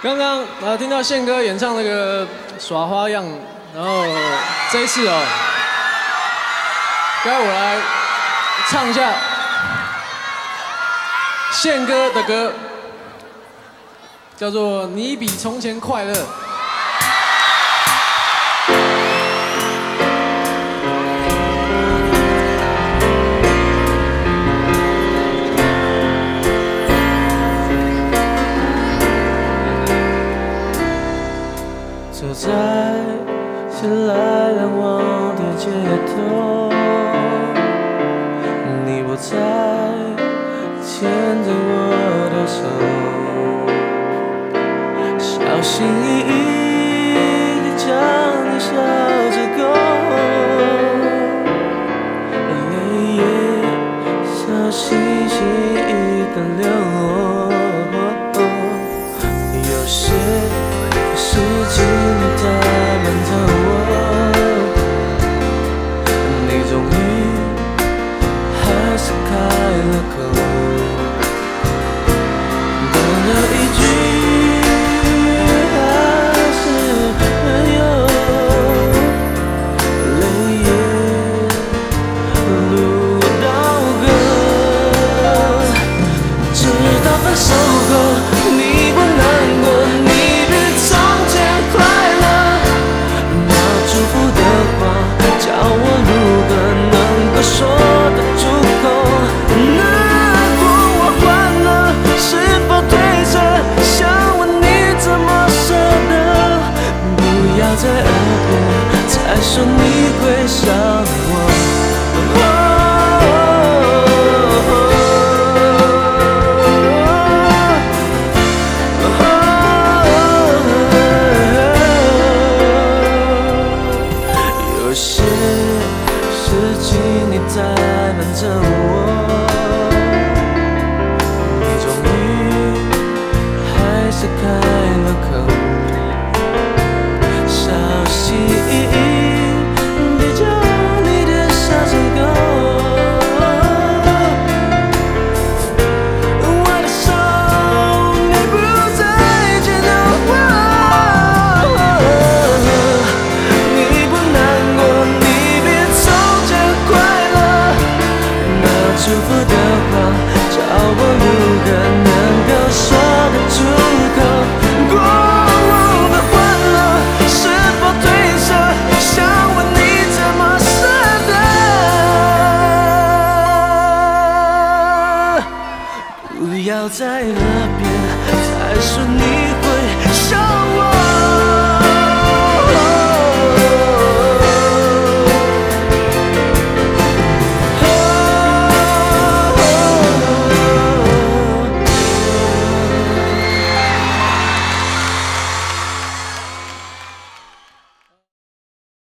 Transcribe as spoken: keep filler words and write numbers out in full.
刚刚呃听到宪哥演唱那个耍花样，然后这一次哦，该我来唱一下宪哥的歌，叫做《你比从前快乐》。 走在熙来攘往的街头，你不在，牵着我的手，小心翼翼地将你小指勾，泪也小心翼翼地流。有些事情你在瞒着我，你终于还是开了口，多了一句还是朋友，泪也如刀割，直到分手后你不难过，你说得出口，那过我换了，是否对着？想问你怎么舍得？不要在耳边再说你会想我。有些事情你在瞒着我，你终于还是开了口，小心翼翼地将你的小指勾。我的手你不再牵着我，你不难过，你别从前快乐。祝福的话，叫我如何能够说得出口？过往的欢乐，是否褪色？想问你怎么舍得？不要在耳边再说你会想我。